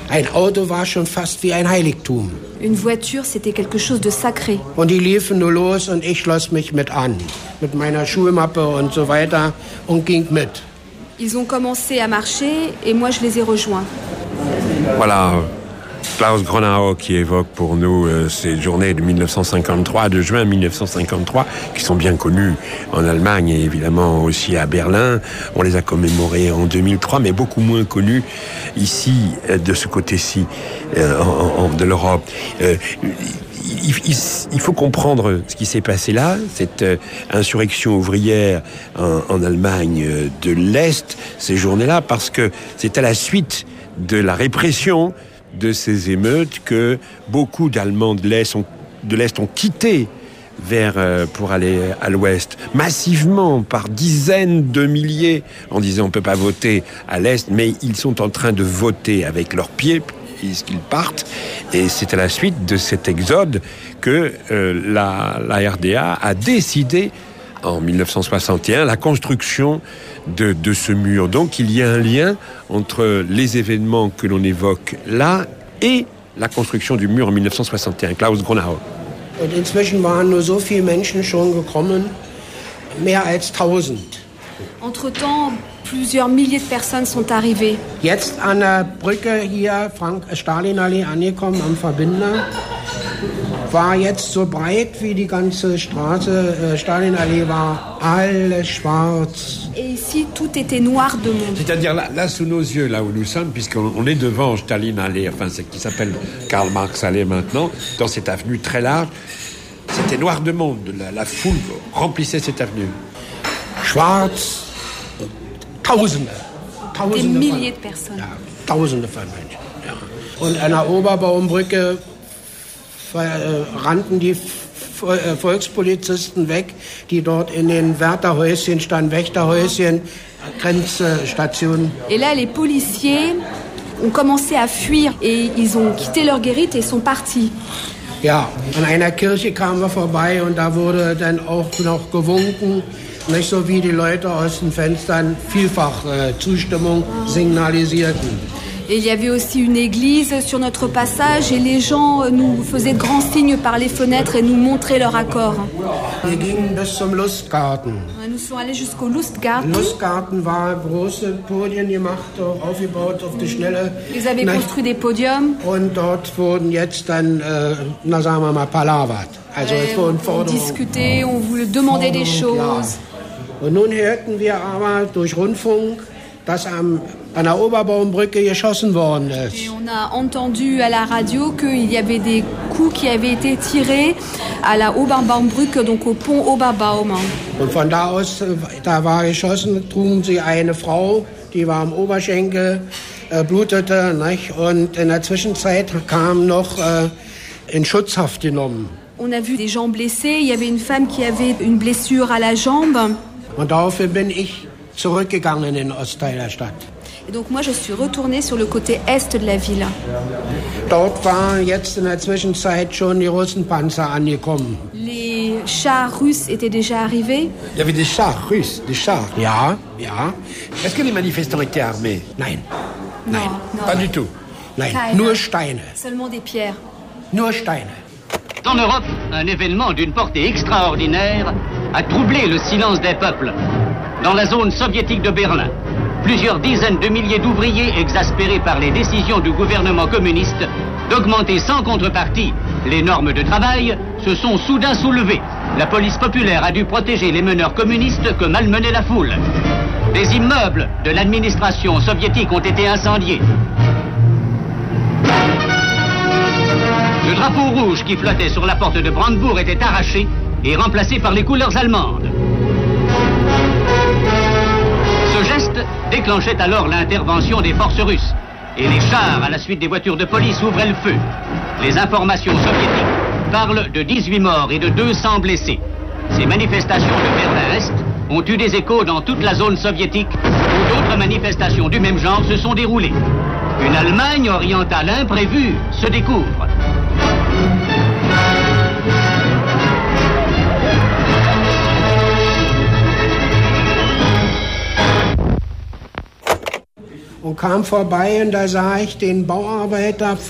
Ein Auto war schon fast wie ein Heiligtum. Une voiture, c'était quelque chose de sacré. Und die liefen nur los und ich schloss mich mit an. Mit meiner Schulmappe und so weiter und ging mit. Ils ont commencé à marcher et moi je les ai rejoints. Voilà, Klaus Gronau qui évoque pour nous ces journées de 1953, de juin 1953, qui sont bien connues en Allemagne et évidemment aussi à Berlin. On les a commémorées en 2003, mais beaucoup moins connues ici, de ce côté-ci de l'Europe. Il faut comprendre ce qui s'est passé là, cette insurrection ouvrière en Allemagne de l'Est, ces journées-là, parce que c'est à la suite de la répression de ces émeutes que beaucoup d'Allemands de l'Est ont quitté pour aller à l'Ouest, massivement, par dizaines de milliers, en disant on ne peut pas voter à l'Est, mais ils sont en train de voter avec leurs pieds puisqu'ils partent, et c'est à la suite de cet exode que la RDA a décidé en 1961 la construction de ce mur. Donc il y a un lien entre les événements que l'on évoque là et la construction du mur en 1961. Klaus Gronau. Und inzwischen waren nur so viele Menschen schon gekommen, mehr als 1000. Entre-temps, plusieurs milliers de personnes sont arrivées. Jetzt an der Brücke hier, Stalinallee angekommen, am Verbinder, war jetzt so breit wie die ganze Straße. Stalinallee war alles schwarz. Et ici, tout était noir de monde. C'est-à-dire là sous nos yeux, là où nous sommes, puisqu'on est devant Stalinallee, enfin c'est qui s'appelle Karl Marx Allee maintenant, dans cette avenue très large, c'était noir de monde. La foule remplissait cette avenue. Schwarz, Tausende. Des milliers de personnes. Ja, Tausende von Menschen. Ja. Und an der Oberbaumbrücke rannten die Volkspolizisten weg, die dort in den Wärterhäuschen standen, Wächterhäuschen, Grenzstationen. Et là, les policiers ont commencé à fuir et ils ont quitté leur guérite et sont partis. Ja, an einer Kirche kamen wir vorbei und da wurde dann auch noch gewunken, nicht so wie die Leute aus den Fenstern vielfach Zustimmung signalisierten. Et il y avait aussi une église sur notre passage et les gens nous faisaient de grands signes par les fenêtres et nous montraient leur accord. Wir gingen bis zum Lustgarten. Nous sommes allés jusqu'au Lustgarten. Lustgarten war große Podien gemacht, aufgebaut auf die Schnelle. Ils avaient construit des podiums. Und dort wurden jetzt dann, sagen wir mal, palavert. Also es wurden on discutait, on voulait demander des choses. Und nun hörten wir aber durch Rundfunk, dass an der Oberbaumbrücke geschossen worden ist. Et on a entendu à la radio qu'il y avait des coups qui avaient été tirés à la Oberbaumbrücke, donc au pont Oberbaum. Und von da aus, da war geschossen, trugen sie eine Frau, die war am Oberschenkel, blutete, nicht? Und in der Zwischenzeit kam noch in Schutzhaft genommen. On a vu des gens blessés, il y avait une femme qui avait une blessure à la jambe. Und daraufhin bin ich zurückgegangen in den Ostteil der Stadt. Et donc moi je suis retournée sur le côté est de la ville. Dort waren jetzt in der Zwischenzeit schon die Russenpanzer angekommen. Les chars russes étaient déjà arrivés. Il y avait des chars russes, des chars. Ja, ja. Est-ce que les manifestants étaient armés? Nein. Non, Nein. non. Pas du tout. Nein, Keine. nur Steine. Seulement des pierres. Nur Steine. En Europe, un événement d'une portée extraordinaire a troublé le silence des peuples. Dans la zone soviétique de Berlin, plusieurs dizaines de milliers d'ouvriers exaspérés par les décisions du gouvernement communiste d'augmenter sans contrepartie les normes de travail se sont soudain soulevés. La police populaire a dû protéger les meneurs communistes que malmenait la foule. Des immeubles de l'administration soviétique ont été incendiés. Le drapeau rouge qui flottait sur la porte de Brandebourg était arraché et remplacé par les couleurs allemandes. Ce geste déclenchait alors l'intervention des forces russes et les chars, à la suite des voitures de police, ouvraient le feu. Les informations soviétiques parlent de 18 morts et de 200 blessés. Ces manifestations de Berlin-Est ont eu des échos dans toute la zone soviétique où d'autres manifestations du même genre se sont déroulées. Une Allemagne orientale imprévue se découvre. und kam vorbei und da sah ich den Bauarbeiter